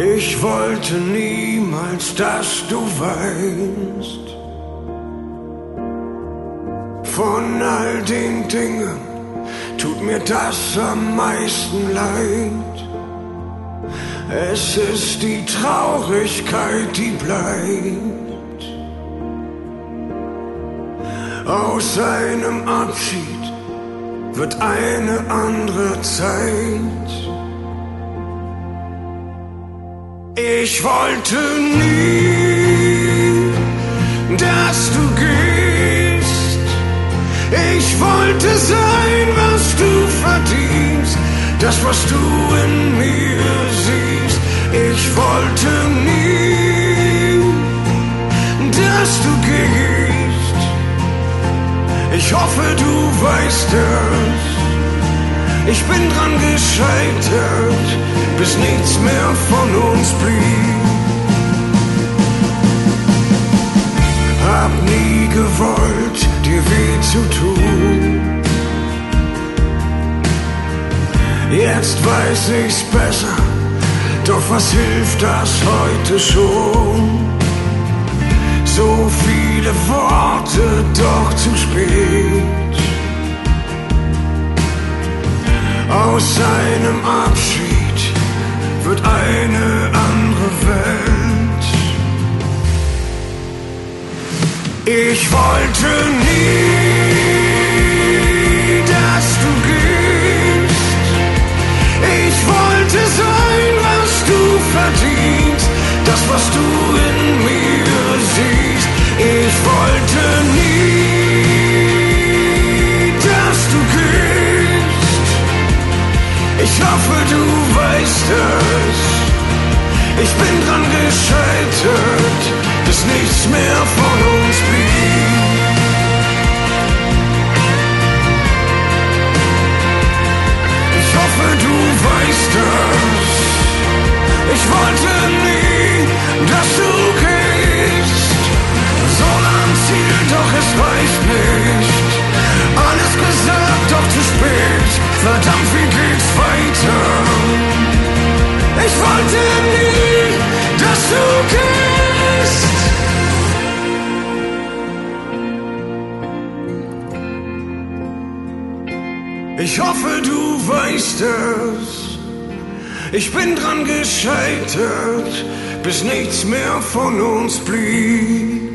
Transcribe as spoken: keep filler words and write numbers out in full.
Ich wollte niemals, dass du weinst. Von all den Dingen tut mir das am meisten leid. Es ist die Traurigkeit, die bleibt. Aus einem Abschied wird eine andere Zeit. Ich wollte nie, dass du gehst. Ich wollte sein, was du verdienst, das, was du in mir siehst. Ich wollte nie, dass du gehst. Ich hoffe, du weißt es. Ich bin dran gescheitert, bis nichts mehr von uns blieb. Hab nie gewollt, dir weh zu tun. Jetzt weiß ich's besser, doch was hilft das heute schon? So viele Worte, doch zu spät. Aus einem Abschied wird eine andere Welt. Ich wollte nie, dass du gehst. Ich wollte sein, was du verdienst, das, was du in mir siehst. Ich wollte nie, dass du gehst. Ich hoffe, du weißt es. Ich bin dran gescheitert, bis nichts mehr von uns blieb. Ich hoffe, du weißt es. Ich wollte nie, dass du gehst. So lang Ziel, doch es reicht nicht. Alles gesagt, doch zu spät. Verdammt, wie geht's weiter? Ich wollte nie, dass du gehst. Ich hoffe, du weißt es. Ich bin dran gescheitert, bis nichts mehr von uns blieb.